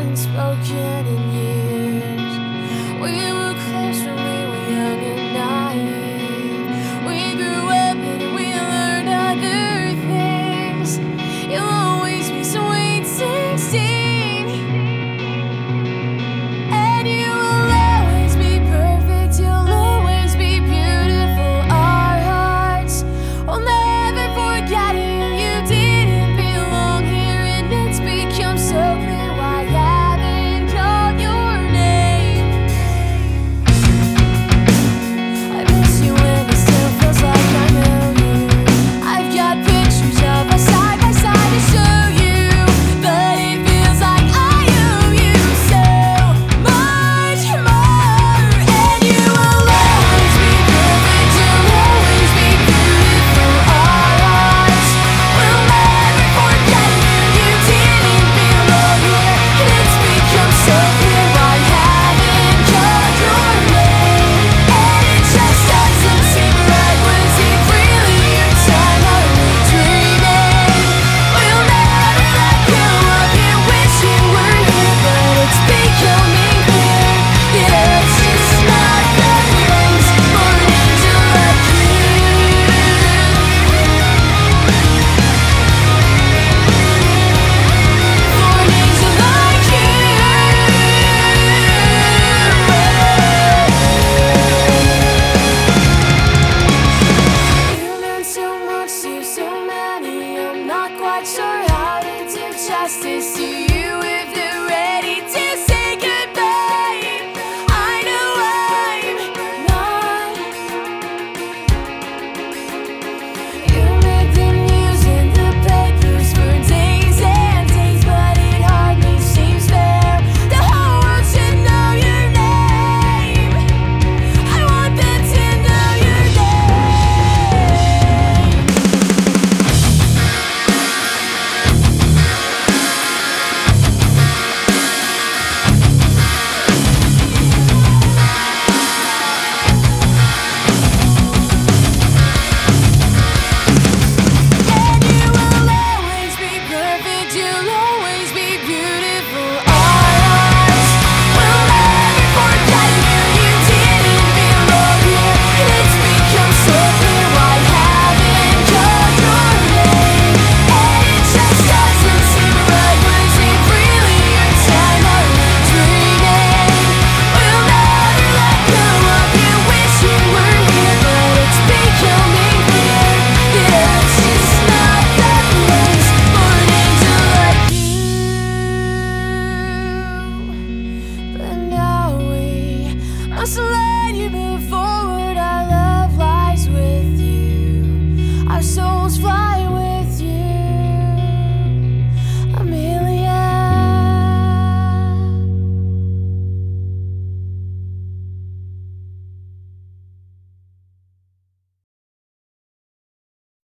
haven't spoken in years. We were close when we were young and naive. We grew up and we learned other things. You'll always be sweet 16, and you will always be perfect. You'll always be beautiful. Our hearts will never forget you. You didn't belong here, and it's become so clear why I haven't called your name. I miss you and it still feels like I know you. I've got pictures of us side by side to show you, but it feels like I owe you so much more. And you will always be perfect. You'll always be beautiful. Our hearts will never forget you. You didn't belong here, and it's become so clear why I haven't called your name. And it just doesn't seem right. Was it really your time? Are we dreaming? We'll never let go of you. Wish you were here, but it's becoming clear. Yeah, it's just not the place for an angel like you. For an angel like you. You meant so much to so many. I'm not quite sure how to do justice to you. If they're ready to say goodbye, I know I'm not. You made the news in the papers for days and days, but it hardly seems fair. The whole world should know your name. I want them to know your name. And you will always be perfect. You'll always be beautiful. Our hearts will never forget you. You didn't belong here, and it's become so clear why I haven't called your name. And it just doesn't seem right. Was it really your time? Are we dreaming? We'll never let go of you. Wish you were here, but it's becoming clear. Yeah, it's just not the place for an angel like you. But now we must let you move forward.